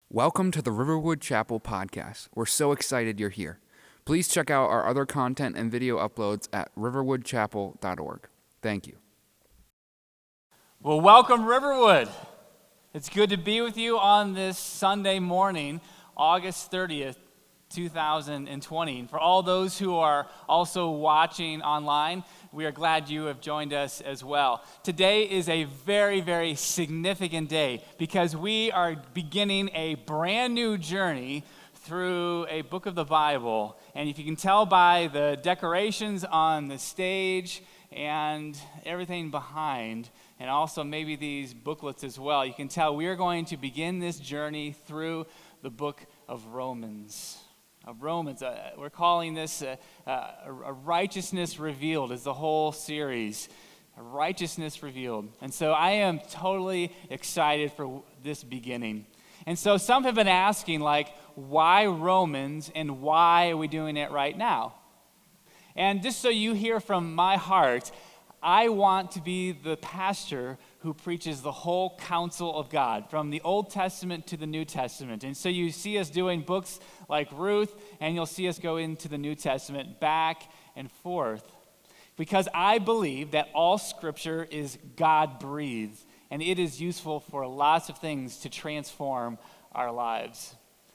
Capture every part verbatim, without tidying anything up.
Welcome to the Riverwood Chapel podcast. We're so excited you're here. Please check out our other content and video uploads at riverwood chapel dot org. Thank you. Well, welcome, Riverwood. It's good to be with you on this Sunday morning, August thirtieth, two thousand twenty. And for all those who are also watching online, we are glad you have joined us as well. Today is a very, very significant day because we are beginning a brand new journey through a book of the Bible. And if you can tell by the decorations on the stage and everything behind, and also maybe these booklets as well, you can tell we are going to begin this journey through the book of Romans. Of Romans. Uh, we're calling this uh, uh, a righteousness revealed is the whole series. A righteousness revealed. And so I am totally excited for this beginning. And so some have been asking, like, why Romans and why are we doing it right now? And just so you hear from my heart, I want to be the pastor who preaches the whole counsel of God, from the Old Testament to the New Testament. And so you see us doing books like Ruth, and you'll see us go into the New Testament back and forth. Because I believe that all Scripture is God-breathed, and it is useful for lots of things to transform our lives.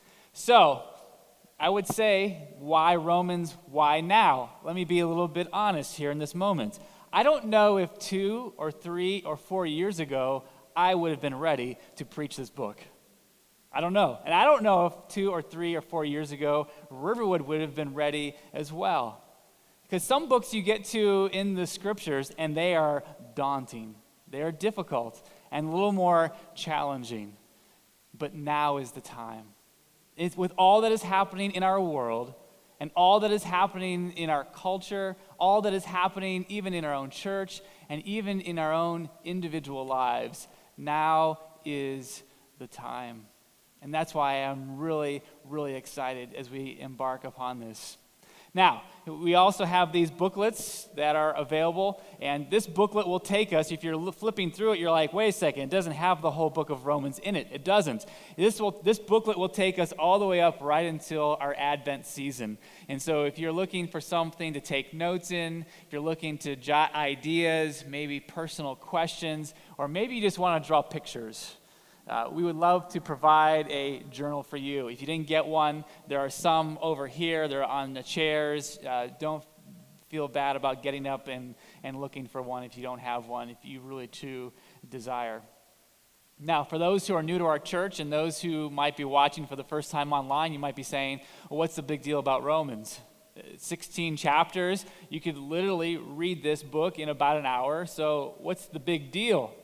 So, I would say, why Romans, why now? Let me be a little bit honest here in this moment. I don't know if two or three or four years ago, I would have been ready to preach this book. I don't know. And I don't know if two or three or four years ago, Riverwood would have been ready as well. Because some books you get to in the scriptures, and they are daunting. They are difficult and a little more challenging. But now is the time. It's with all that is happening in our world, and all that is happening in our culture, all that is happening even in our own church, and even in our own individual lives, now is the time. And that's why I'm really, really excited as we embark upon this. Now, we also have these booklets that are available, and this booklet will take us, if you're flipping through it, you're like, wait a second, it doesn't have the whole book of Romans in it. It doesn't. This will, this booklet will take us all the way up right until our Advent season. And so if you're looking for something to take notes in, if you're looking to jot ideas, maybe personal questions, or maybe you just want to draw pictures, Uh, we would love to provide a journal for you. If you didn't get one, there are some over here. They're on the chairs. Uh, don't feel bad about getting up and, and looking for one if you don't have one, if you really too desire. Now, for those who are new to our church and those who might be watching for the first time online, you might be saying, well, what's the big deal about Romans? sixteen chapters. You could literally read this book in about an hour. So what's the big deal?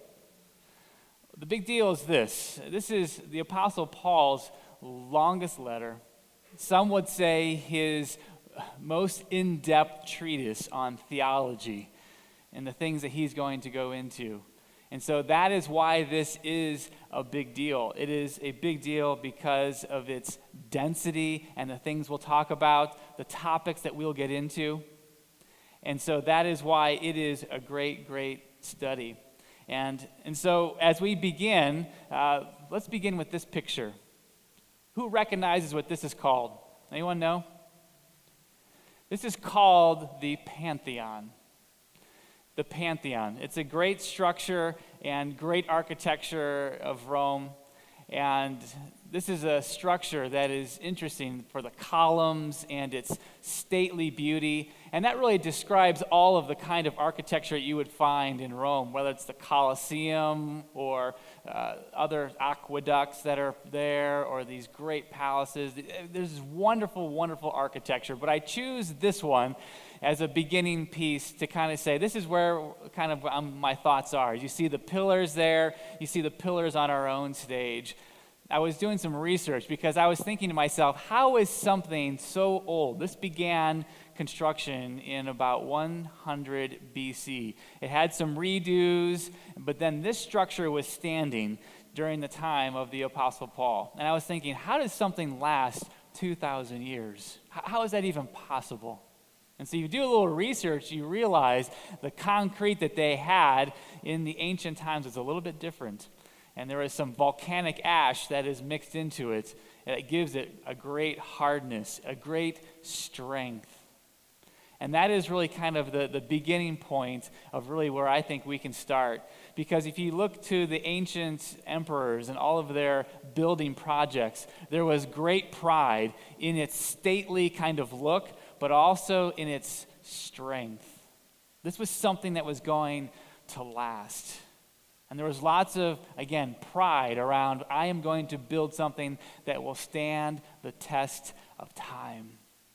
The big deal is this. This is the Apostle Paul's longest letter. Some would say his most in-depth treatise on theology and the things that he's going to go into. And so that is why this is a big deal. It is a big deal because of its density and the things we'll talk about, the topics that we'll get into. And so that is why it is a great, great study. And, and so as we begin, uh, let's begin with this picture. Who recognizes what this is called? Anyone know? This is called the Pantheon. The Pantheon. It's a great structure and great architecture of Rome. And this is a structure that is interesting for the columns and its stately beauty. And that really describes all of the kind of architecture you would find in Rome, whether it's the Colosseum or uh, other aqueducts that are there or these great palaces. There's this wonderful, wonderful architecture. But I choose this one as a beginning piece to kind of say, this is where kind of um, my thoughts are. You see the pillars there. You see the pillars on our own stage. I was doing some research because I was thinking to myself, how is something so old? This began construction in about one hundred B C. It had some redos, but then this structure was standing during the time of the Apostle Paul. And I was thinking, how does something last two thousand years? How is that even possible? And so you do a little research, you realize the concrete that they had in the ancient times was a little bit different. and there is some volcanic ash that is mixed into it, and it gives it a great hardness, a great strength. And that is really kind of the, the beginning point of really where I think we can start. Because if you look to the ancient emperors and all of their building projects, there was great pride in its stately kind of look, but also in its strength. This was something that was going to last. And there was lots of, again, pride around, I am going to build something that will stand the test of time.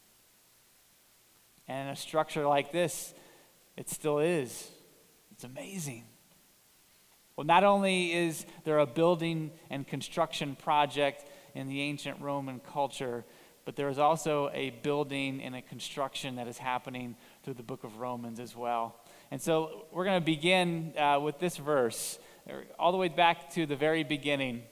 And a structure like this, it still is. It's amazing. Well, not only is there a building and construction project in the ancient Roman culture, but there is also a building and a construction that is happening through the book of Romans as well. And so we're going to begin uh, with this verse, all the way back to the very beginning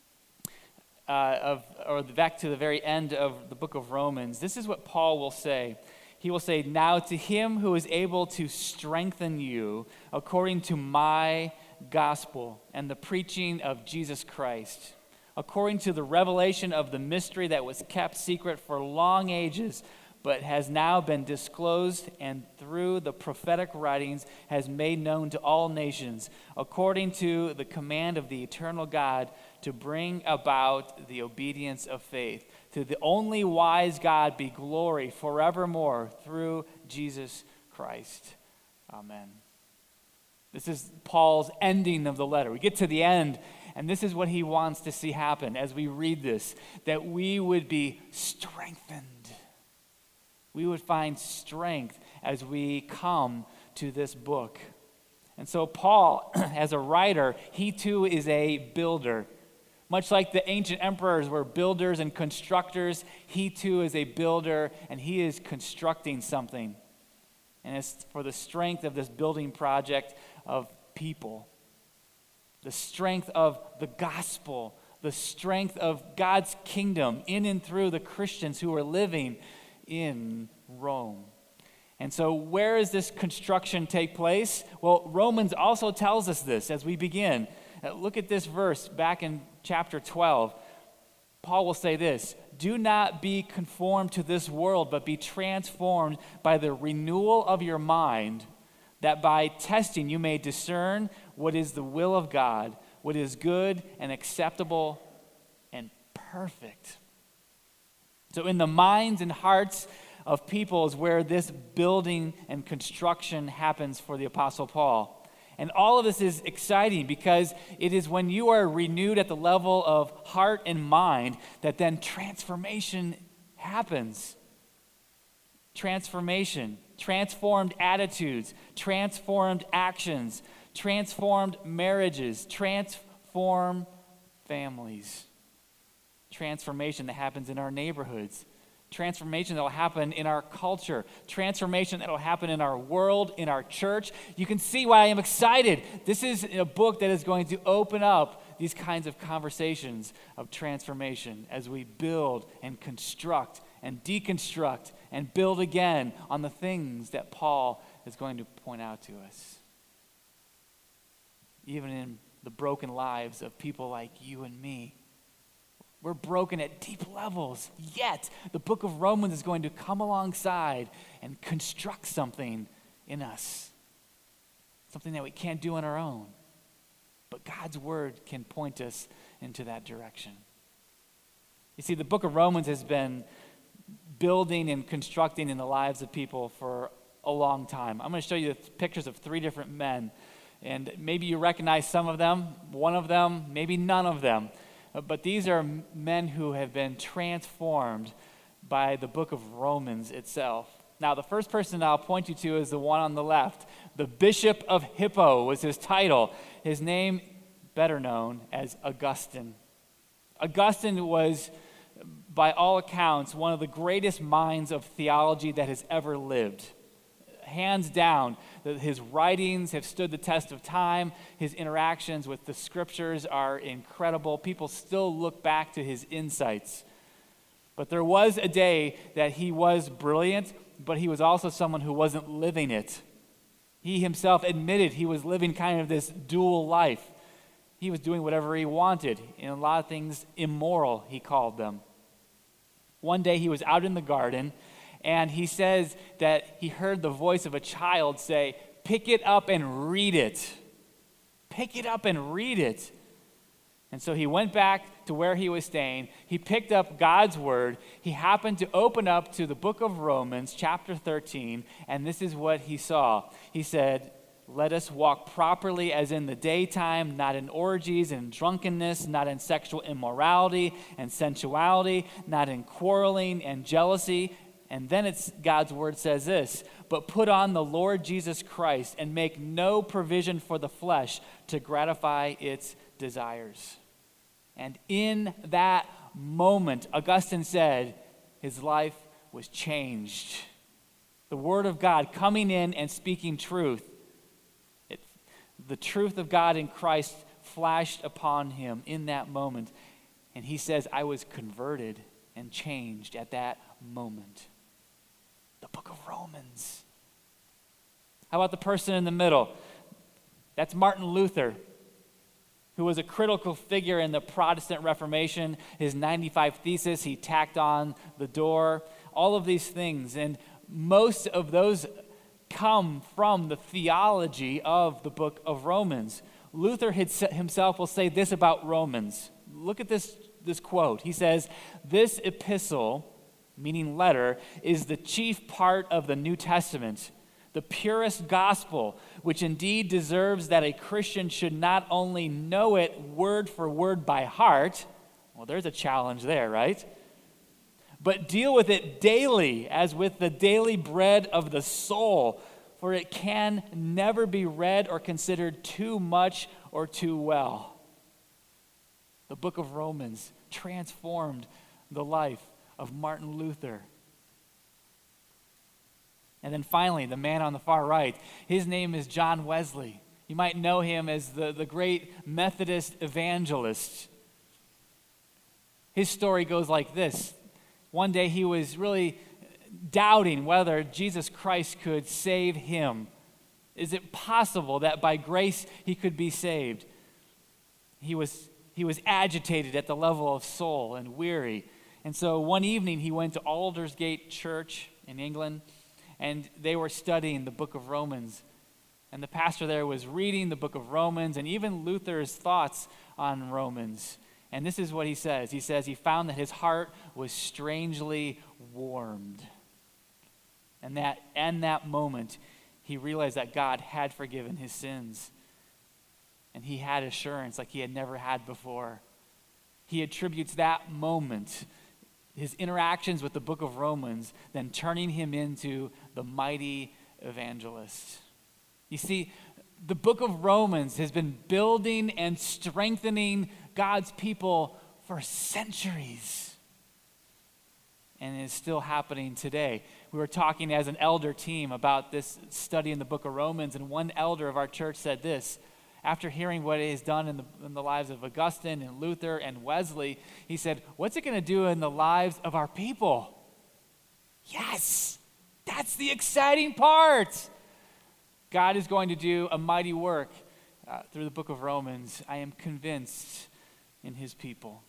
uh, of, or back to the very end of the book of Romans. This is what Paul will say. He will say, "Now to him who is able to strengthen you according to my gospel and the preaching of Jesus Christ, according to the revelation of the mystery that was kept secret for long ages, but has now been disclosed and through the prophetic writings has made known to all nations, according to the command of the eternal God, to bring about the obedience of faith. To the only wise God be glory forevermore through Jesus Christ. Amen." This is Paul's ending of the letter. We get to the end, and this is what he wants to see happen as we read this, that we would be strengthened. We would find strength as we come to this book. And so Paul, as a writer, he too is a builder. Much like the ancient emperors were builders and constructors, he too is a builder, and he is constructing something. And it's for the strength of this building project of people, the strength of the gospel, the strength of God's kingdom in and through the Christians who are living in Rome. And so where does this construction take place? Well, Romans also tells us this as we begin. Uh, look at this verse back in chapter twelve. Paul will say this, "Do not be conformed to this world, but be transformed by the renewal of your mind, that by testing you may discern what is the will of God, what is good and acceptable and perfect." So in the minds and hearts of people is where this building and construction happens for the Apostle Paul. And all of this is exciting because it is when you are renewed at the level of heart and mind that then transformation happens. Transformation, transformed attitudes, transformed actions, transformed marriages, transformed families. Transformation that happens in our neighborhoods. Transformation that will happen in our culture. Transformation that will happen in our world, in our church. You can see why I am excited. This is a book that is going to open up these kinds of conversations of transformation as we build and construct and deconstruct and build again on the things that Paul is going to point out to us. Even in the broken lives of people like you and me. We're broken at deep levels, yet the book of Romans is going to come alongside and construct something in us. Something that we can't do on our own. But God's word can point us into that direction. You see, the book of Romans has been building and constructing in the lives of people for a long time. I'm going to show you the pictures of three different men. And maybe you recognize some of them, one of them, maybe none of them. But these are men who have been transformed by the book of Romans itself. Now, the first person I'll point you to is the one on the left. The Bishop of Hippo was his title. His name, better known as Augustine. Augustine was, by all accounts, one of the greatest minds of theology that has ever lived. Hands down, his writings have stood the test of time. His interactions with the scriptures are incredible. People still look back to his insights. But there was a day that he was brilliant, but he was also someone who wasn't living it. He himself admitted he was living kind of this dual life. He was doing whatever he wanted, and a lot of things immoral, he called them. One day he was out in the garden, and he says that he heard the voice of a child say, "Pick it up and read it. Pick it up and read it." And so he went back to where he was staying. He picked up God's word. He happened to open up to the book of Romans, chapter thirteen, and this is what he saw. He said, "Let us walk properly as in the daytime, not in orgies and drunkenness, not in sexual immorality and sensuality, not in quarreling and jealousy." And then it's God's word says this, "But put on the Lord Jesus Christ and make no provision for the flesh to gratify its desires." And in that moment, Augustine said, his life was changed. The word of God coming in and speaking truth. It, the truth of God in Christ flashed upon him in that moment. And he says, I was converted and changed at that moment. The book of Romans. How about the person in the middle? That's Martin Luther, who was a critical figure in the Protestant Reformation. His ninety-five Theses, he tacked on the door, all of these things. And most of those come from the theology of the book of Romans. Luther himself will say this about Romans. Look at this, this quote. He says, "This epistle," meaning letter, "is the chief part of the New Testament, the purest gospel, which indeed deserves that a Christian should not only know it word for word by heart," well, there's a challenge there, right? "But deal with it daily as with the daily bread of the soul, for it can never be read or considered too much or too well." The book of Romans transformed the life of Martin Luther. And then finally, the man on the far right, his name is John Wesley. You might know him as the, the great Methodist evangelist. His story goes like this. One day he was really doubting whether Jesus Christ could save him. Is it possible that by grace he could be saved? He was, he was agitated at the level of soul and weary. And so one evening he went to Aldersgate Church in England, and they were studying the book of Romans. And the pastor there was reading the book of Romans and even Luther's thoughts on Romans. And this is what he says. He says he found that his heart was strangely warmed. And that in that moment, he realized that God had forgiven his sins. And he had assurance like he had never had before. He attributes that moment, his interactions with the book of Romans, then turning him into the mighty evangelist. You see, the book of Romans has been building and strengthening God's people for centuries. And is still happening today. We were talking as an elder team about this study in the book of Romans, and one elder of our church said this. After hearing what it has done in the, in the lives of Augustine and Luther and Wesley, he said, what's it going to do in the lives of our people? Yes, that's the exciting part. God is going to do a mighty work uh, through the book of Romans. I am convinced in his people.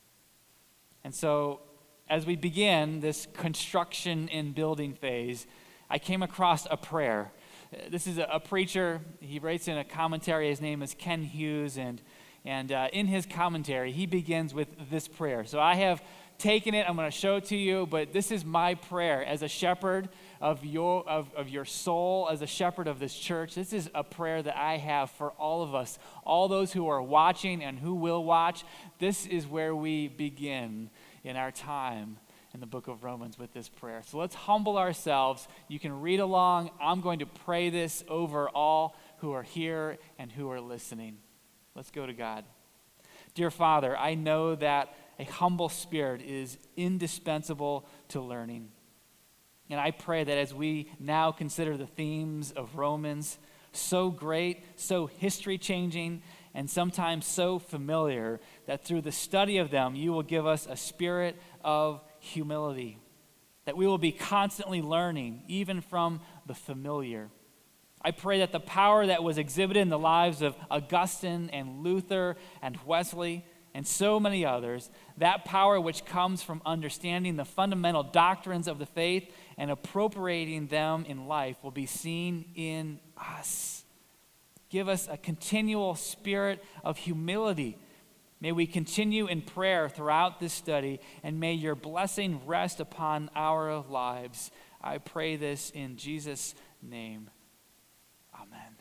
And so as we begin this construction and building phase, I came across a prayer. This is a, a preacher. He writes in a commentary. His name is Ken Hughes, and and uh, in his commentary, he begins with this prayer. So I have taken it. I'm going to show it to you, but this is my prayer as a shepherd of your of, of your soul, as a shepherd of this church. This is a prayer that I have for all of us, all those who are watching and who will watch. This is where we begin in our time in the book of Romans with this prayer. So let's humble ourselves. You can read along. I'm going to pray this over all who are here and who are listening. Let's go to God. Dear Father, I know that a humble spirit is indispensable to learning. And I pray that as we now consider the themes of Romans, so great, so history-changing, and sometimes so familiar, that through the study of them, you will give us a spirit of humility, that we will be constantly learning, even from the familiar. I pray that the power that was exhibited in the lives of Augustine and Luther and Wesley and so many others, that power which comes from understanding the fundamental doctrines of the faith and appropriating them in life, will be seen in us. Give us a continual spirit of humility. May we continue in prayer throughout this study, and may your blessing rest upon our lives. I pray this in Jesus' name. Amen.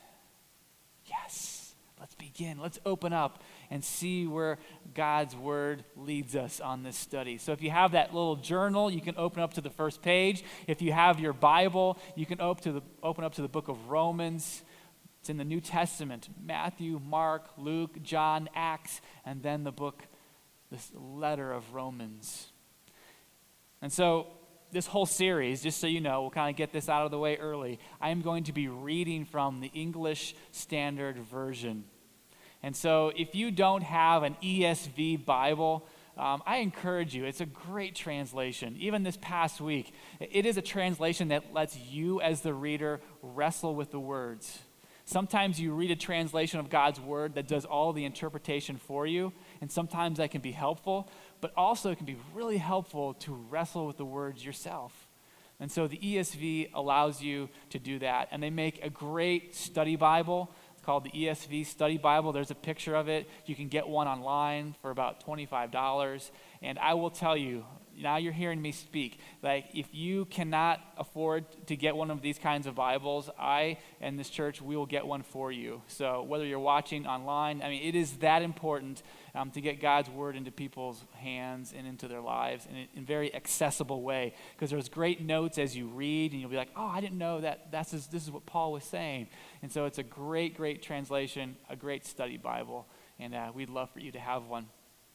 Yes. Let's begin. Let's open up and see where God's word leads us on this study. So if you have that little journal, you can open up to the first page. If you have your Bible, you can open, to the, open up to the book of Romans. It's in the New Testament: Matthew, Mark, Luke, John, Acts, and then the book, this letter of Romans. And so this whole series, just so you know, we'll kind of get this out of the way early, I am going to be reading from the English Standard Version. And so if you don't have an E S V Bible, um, I encourage you. It's a great translation. Even this past week, it is a translation that lets you as the reader wrestle with the words. Sometimes you read a translation of God's word that does all the interpretation for you, and sometimes that can be helpful, but also it can be really helpful to wrestle with the words yourself. And so the E S V allows you to do that, and they make a great study Bible. It's called the E S V Study Bible. There's a picture of it. You can get one online for about twenty-five dollars, and I will tell you, now you're hearing me speak, like if you cannot afford to get one of these kinds of Bibles, I and this church, we will get one for you. So whether you're watching online, I mean, it is that important um, to get God's word into people's hands and into their lives in a in very accessible way, because there's great notes as you read, and you'll be like, oh, I didn't know that that's this is what Paul was saying. And so it's a great, great translation, a great study Bible, and uh, we'd love for you to have one.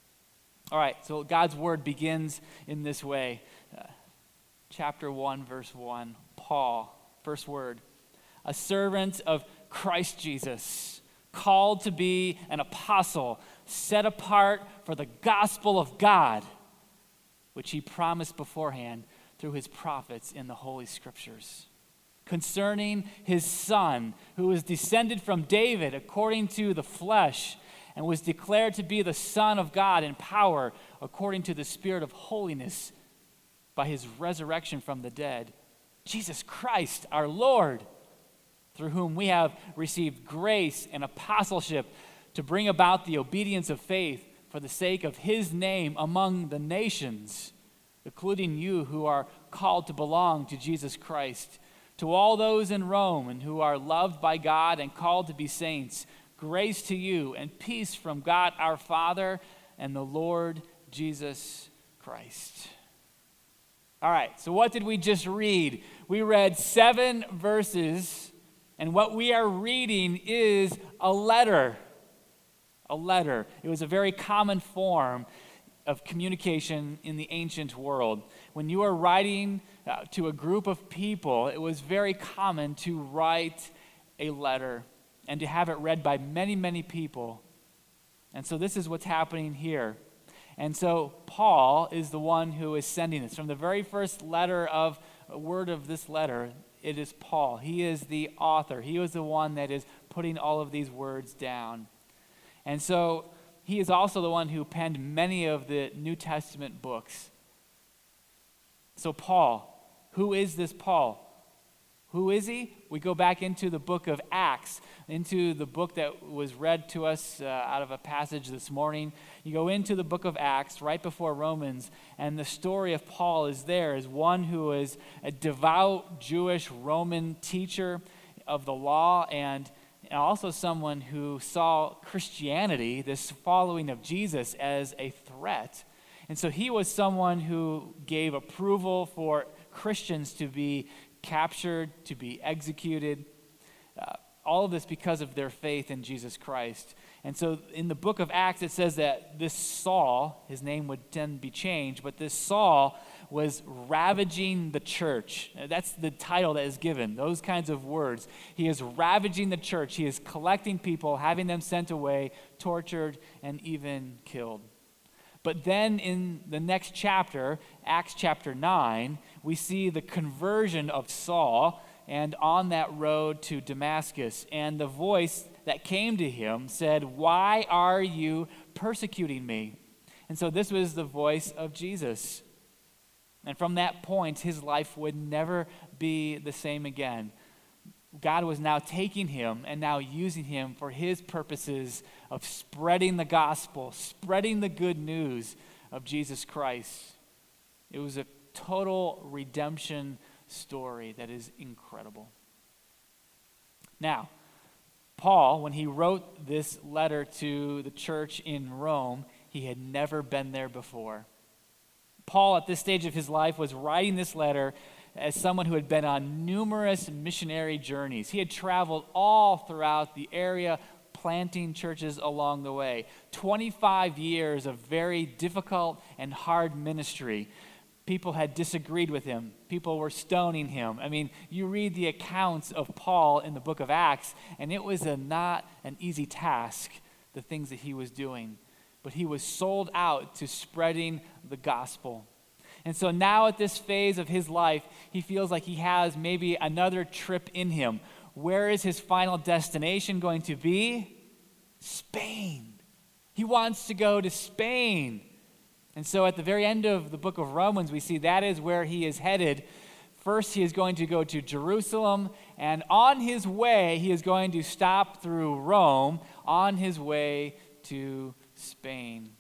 All right, so God's word begins in this way. Uh, chapter one, verse one, Paul, first word, a servant of Christ Jesus, called to be an apostle, set apart for the gospel of God, which he promised beforehand through his prophets in the Holy Scriptures, concerning his Son, who was descended from David according to the flesh, and was declared to be the Son of God in power according to the Spirit of holiness by his resurrection from the dead, Jesus Christ our Lord, through whom we have received grace and apostleship to bring about the obedience of faith for the sake of his name among the nations, including you who are called to belong to Jesus Christ. To all those in Rome and who are loved by God and called to be saints, grace to you and peace from God our Father and the Lord Jesus Christ. All right, so what did we just read? We read seven verses, and what we are reading is a letter. A letter. It was a very common form of communication in the ancient world. When you are writing uh, to a group of people, it was very common to write a letter and to have it read by many, many people. And so this is what's happening here. And so Paul is the one who is sending this. From the very first letter of word of this letter, it is Paul. He is the author. He was the one that is putting all of these words down. And so he is also the one who penned many of the New Testament books. So Paul, who is this Paul? Who is he? We go back into the book of Acts, into the book that was read to us uh, out of a passage this morning. You go into the book of Acts right before Romans, and the story of Paul is there as one who is a devout Jewish Roman teacher of the law, and also someone who saw Christianity, this following of Jesus, as a threat. And so he was someone who gave approval for Christians to be captured, to be executed, uh, all of this because of their faith in Jesus Christ. And so in the book of Acts, it says that this Saul, his name would then be changed, but this Saul was ravaging the church. That's the title that is given, those kinds of words. He is ravaging the church. He is collecting people, having them sent away, tortured, and even killed. But then in the next chapter, Acts chapter nine, we see the conversion of Saul. and on that road to Damascus. And the voice that came to him said, "Why are you persecuting me?" And so this was the voice of Jesus. And from that point, his life would never be the same again. God was now taking him and now using him for his purposes of spreading the gospel, spreading the good news of Jesus Christ. It was a total redemption story that is incredible. Now, Paul, when he wrote this letter to the church in Rome, he had never been there before. Paul, at this stage of his life, was writing this letter as someone who had been on numerous missionary journeys. He had traveled all throughout the area, planting churches along the way. twenty-five years of very difficult and hard ministry. People had disagreed with him. People were stoning him. I mean, you read the accounts of Paul in the book of Acts, and it was a, not an easy task, the things that he was doing. But he was sold out to spreading the gospel. And so now at this phase of his life, he feels like he has maybe another trip in him. Where is his final destination going to be? Spain. He wants to go to Spain. And so at the very end of the book of Romans, we see that is where he is headed. First, he is going to go to Jerusalem, and on his way, he is going to stop through Rome on his way to Spain.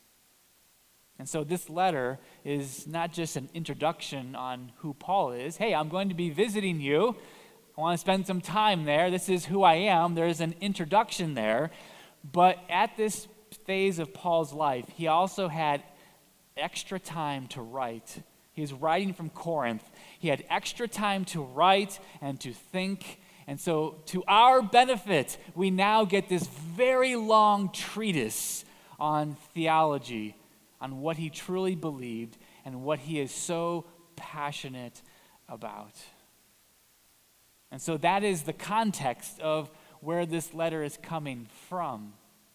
And so this letter is not just an introduction on who Paul is. Hey, I'm going to be visiting you. I want to spend some time there. This is who I am. There's an introduction there. But at this phase of Paul's life, he also had extra time to write. He was writing from Corinth. He had extra time to write and to think. And so to our benefit, we now get this very long treatise on theology, on what he truly believed and what he is so passionate about. And so that is the context of where this letter is coming from.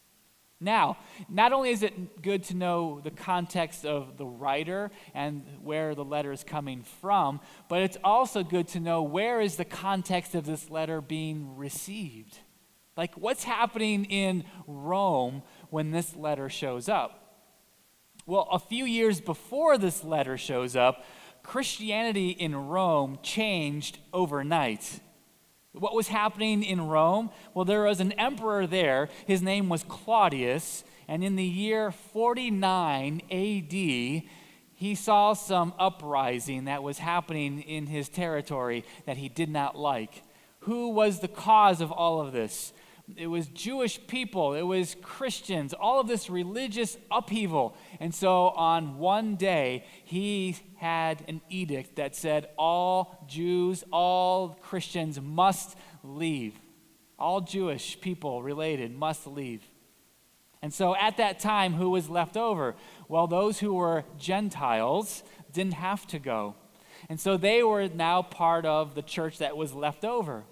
Now, not only is it good to know the context of the writer and where the letter is coming from, but it's also good to know where is the context of this letter being received. Like, what's happening in Rome when this letter shows up? Well, a few years before this letter shows up, Christianity in Rome changed overnight. What was happening in Rome? Well, there was an emperor there. His name was Claudius, and in the year forty-nine A D, he saw some uprising that was happening in his territory that he did not like. Who was the cause of all of this? It was Jewish people, it was Christians, all of this religious upheaval. And so on one day, he had an edict that said all Jews, all Christians must leave. All Jewish people related must leave. And so at that time, who was left over? Well, those who were Gentiles didn't have to go. And so they were now part of the church that was left over.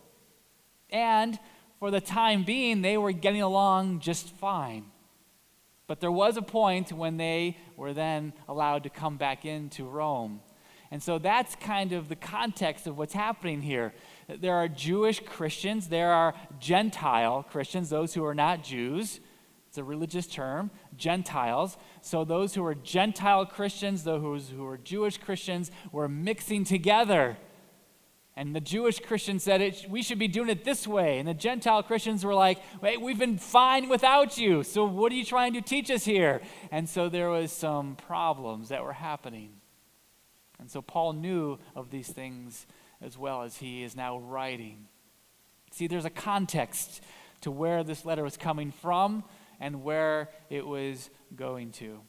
And for the time being, they were getting along just fine. But there was a point when they were then allowed to come back into Rome. And so that's kind of the context of what's happening here. There are Jewish Christians, there are Gentile Christians, those who are not Jews. It's a religious term, Gentiles. So those who are Gentile Christians, those who are Jewish Christians, were mixing together. And the Jewish Christians said, it, we should be doing it this way. And the Gentile Christians were like, wait, we've been fine without you. So what are you trying to teach us here? And so there was some problems that were happening. And so Paul knew of these things as well as he is now writing. See, there's a context to where this letter was coming from and where it was going to.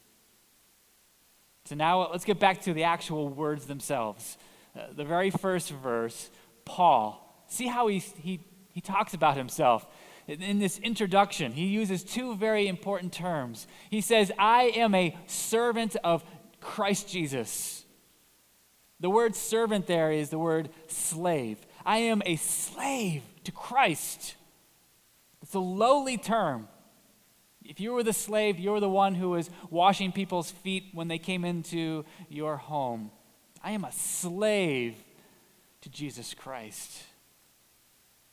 So now let's get back to the actual words themselves. Uh, the very first verse, Paul. See how he, he, he talks about himself. In, in this introduction, he uses two very important terms. He says, I am a servant of Christ Jesus. The word servant there is the word slave. I am a slave to Christ. It's a lowly term. If you were the slave, you were the one who was washing people's feet when they came into your home. I am a slave to Jesus Christ.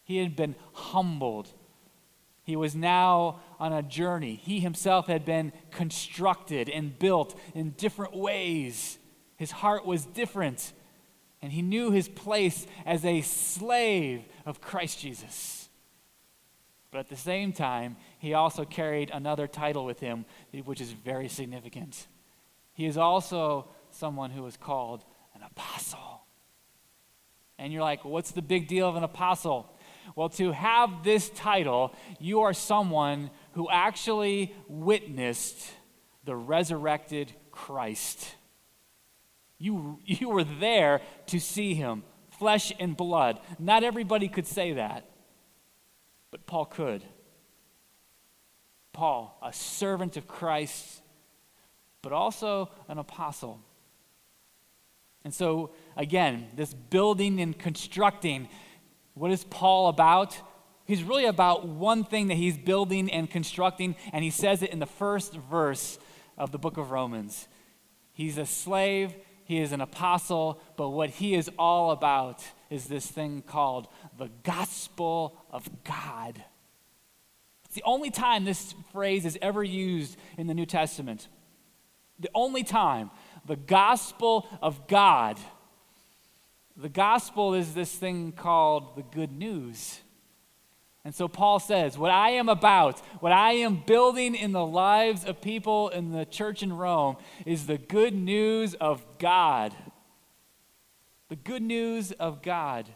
He had been humbled. He was now on a journey. He himself had been constructed and built in different ways. His heart was different, and he knew his place as a slave of Christ Jesus. But at the same time, he also carried another title with him, which is very significant. He is also someone who is called an apostle. And you're like, what's the big deal of an apostle? Well, to have this title, you are someone who actually witnessed the resurrected Christ. You, you were there to see him, flesh and blood. Not everybody could say that, but Paul could. Paul, a servant of Christ, but also an apostle. And so, again, this building and constructing, what is Paul about? He's really about one thing that he's building and constructing, and he says it in the first verse of the book of Romans. He's a slave, he is an apostle, but what he is all about is this thing called the gospel of God. It's the only time this phrase is ever used in the New Testament. The only time, the gospel of God. The gospel is this thing called the good news. And so Paul says, what I am about, what I am building in the lives of people in the church in Rome is the good news of God. The good news of God.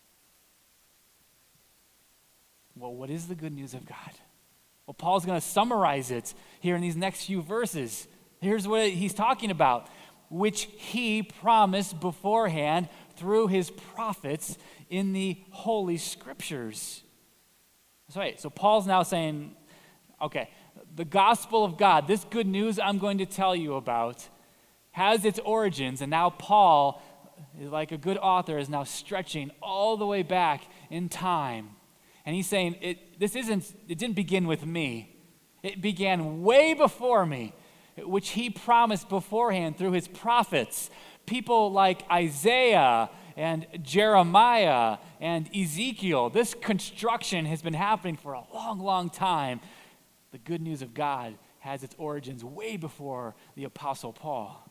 Well, what is the good news of God? Well, Paul's going to summarize it here in these next few verses. Here's what he's talking about, which he promised beforehand through his prophets in the Holy Scriptures. So, wait, so Paul's now saying, okay, the gospel of God, this good news I'm going to tell you about, has its origins, and now Paul, like a good author, is now stretching all the way back in time. And he's saying, it, this isn't, it didn't begin with me. It began way before me, which he promised beforehand through his prophets. People like Isaiah and Jeremiah and Ezekiel. This construction has been happening for a long, long time. The good news of God has its origins way before the Apostle Paul.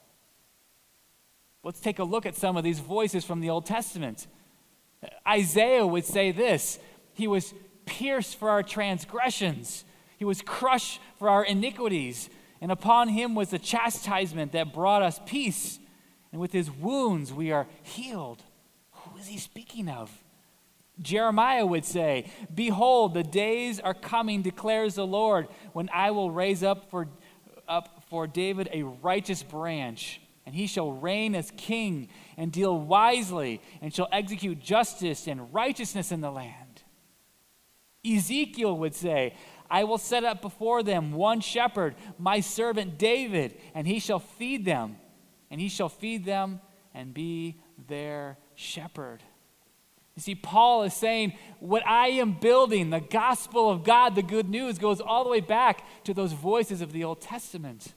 Let's take a look at some of these voices from the Old Testament. Isaiah would say this: he was pierced for our transgressions. He was crushed for our iniquities. And upon him was the chastisement that brought us peace. And with his wounds we are healed. Who is he speaking of? Jeremiah would say, behold, the days are coming, declares the Lord, when I will raise up for, up for David a righteous branch. And he shall reign as king and deal wisely and shall execute justice and righteousness in the land. Ezekiel would say, I will set up before them one shepherd, my servant David, and he shall feed them, and he shall feed them and be their shepherd. You see, Paul is saying, what I am building, the gospel of God, the good news, goes all the way back to those voices of the Old Testament.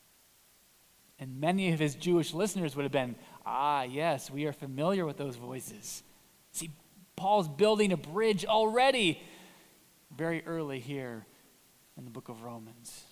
And many of his Jewish listeners would have been, ah, yes, we are familiar with those voices. See, Paul's building a bridge already very early here in the book of Romans.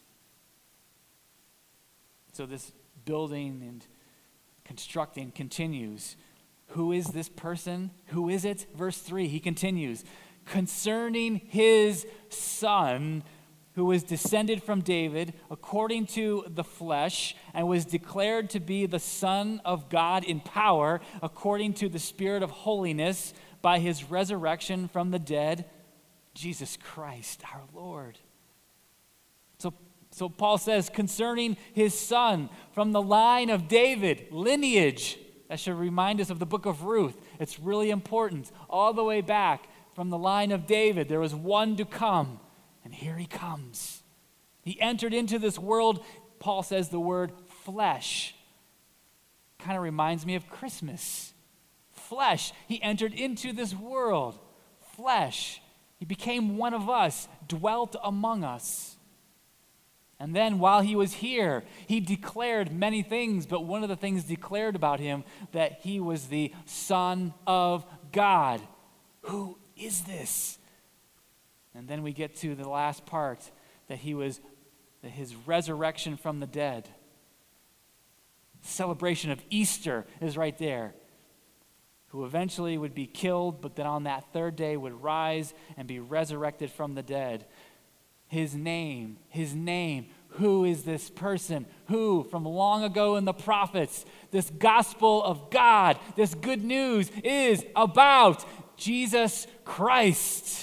So this building and constructing continues. Who is this person? Who is it? Verse three, he continues. Concerning his son, who was descended from David according to the flesh and was declared to be the Son of God in power according to the Spirit of holiness by his resurrection from the dead, Jesus Christ, our Lord. So, so Paul says, concerning his son, from the line of David, lineage, that should remind us of the book of Ruth. It's really important. All the way back from the line of David, there was one to come, and here he comes. He entered into this world, Paul says the word flesh. Kind of reminds me of Christmas. Flesh. He entered into this world. Flesh. He became one of us, dwelt among us. And then while he was here, he declared many things, but one of the things declared about him, that he was the Son of God. Who is this? And then we get to the last part, that he was, that his resurrection from the dead. Celebration of Easter is right there. Who eventually would be killed, but then on that third day would rise and be resurrected from the dead. His name, his name. Who is this person? Who, from long ago in the prophets, this gospel of God, this good news is about Jesus Christ.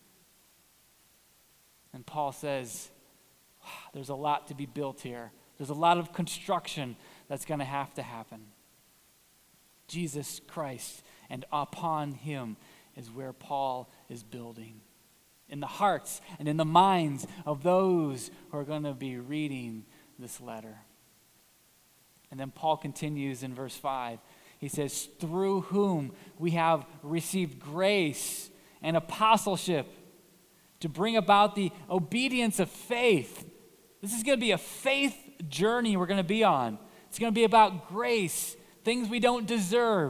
And Paul says, wow, there's a lot to be built here. There's a lot of construction that's going to have to happen. Jesus Christ, and upon him is where Paul is building. In the hearts and in the minds of those who are going to be reading this letter. And then Paul continues in verse five. He says, through whom we have received grace and apostleship to bring about the obedience of faith. This is going to be a faith journey we're going to be on. It's going to be about grace, things we don't deserve.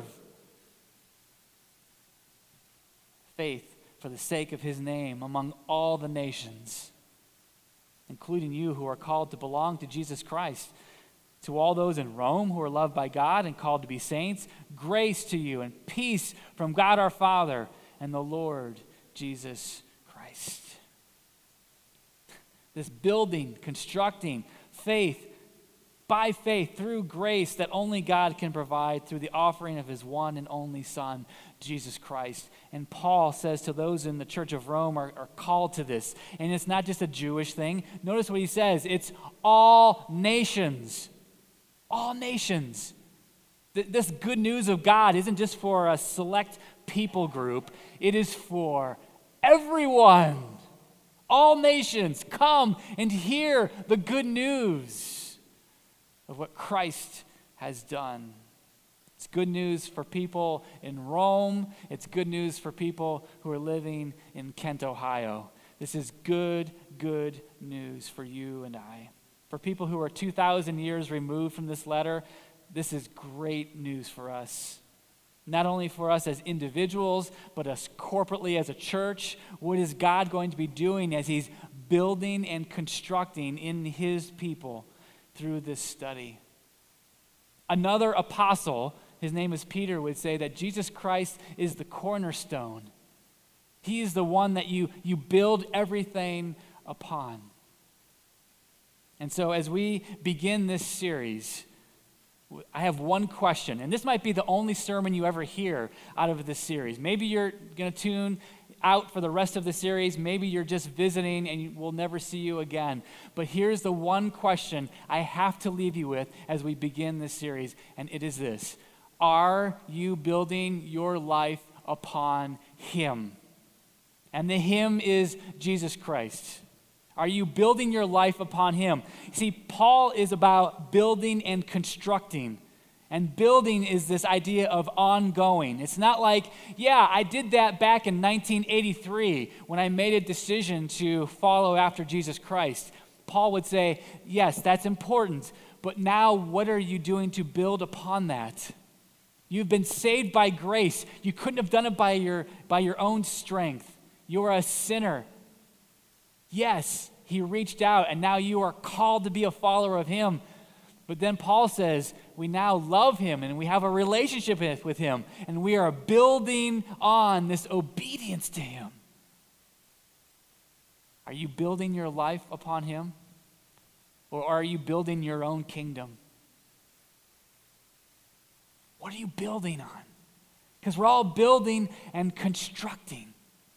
Faith for the sake of his name among all the nations, including you who are called to belong to Jesus Christ. To all those in Rome who are loved by God and called to be saints, grace to you and peace from God our Father and the Lord Jesus Christ. This building, constructing, faith, by faith, through grace that only God can provide through the offering of his one and only Son, Jesus Christ. And Paul says to those in the church of Rome are, are called to this. And it's not just a Jewish thing. Notice what he says. It's all nations. All nations. Th- this good news of God isn't just for a select people group. It is for everyone. All nations, come and hear the good news of what Christ has done. It's good news for people in Rome. It's good news for people who are living in Kent, Ohio. This is good, good news for you and I. For people who are two thousand years removed from this letter, this is great news for us. Not only for us as individuals, but us corporately as a church. What is God going to be doing as he's building and constructing in his people through this study? Another apostle, his name is Peter, would say that Jesus Christ is the cornerstone. He is the one that you, you build everything upon. And so as we begin this series, I have one question, and this might be the only sermon you ever hear out of this series. Maybe you're going to tune out for the rest of the series. Maybe you're just visiting and we'll never see you again. But here's the one question I have to leave you with as we begin this series, and it is this. Are you building your life upon him? And the him is Jesus Christ. Are you building your life upon him? See, Paul is about building and constructing. And building is this idea of ongoing. It's not like, yeah, I did that back in nineteen eighty-three when I made a decision to follow after Jesus Christ. Paul would say, yes, that's important, but now what are you doing to build upon that? You've been saved by grace. You couldn't have done it by your, by your own strength. You're a sinner. Yes, he reached out, and now you are called to be a follower of him. But then Paul says, we now love him, and we have a relationship with him, and we are building on this obedience to him. Are you building your life upon him? Or are you building your own kingdom? What are you building on? Because we're all building and constructing.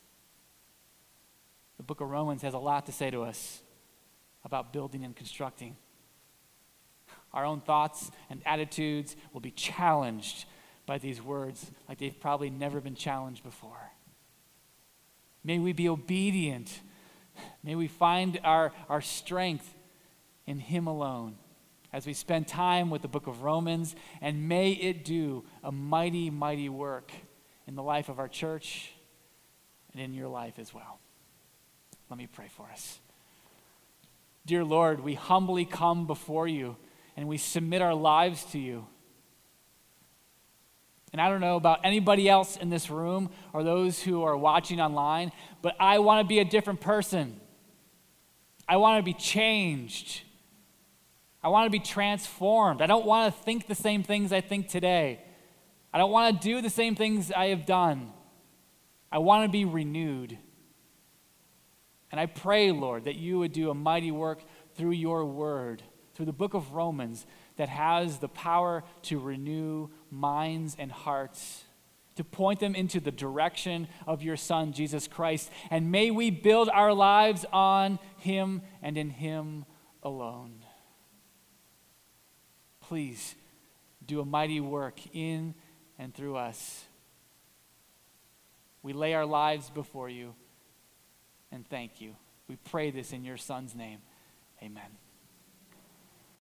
The book of Romans has a lot to say to us about building and constructing. Our own thoughts and attitudes will be challenged by these words like they've probably never been challenged before. May we be obedient. May we find our, our strength in him alone as we spend time with the book of Romans, and may it do a mighty, mighty work in the life of our church and in your life as well. Let me pray for us. Dear Lord, we humbly come before you and we submit our lives to you. And I don't know about anybody else in this room or those who are watching online, but I want to be a different person. I want to be changed. I want to be transformed. I don't want to think the same things I think today. I don't want to do the same things I have done. I want to be renewed. And I pray, Lord, that you would do a mighty work through your word, through the book of Romans, that has the power to renew minds and hearts, to point them into the direction of your Son, Jesus Christ. And may we build our lives on him and in him alone. Please do a mighty work in and through us. We lay our lives before you and thank you. We pray this in your Son's name. Amen.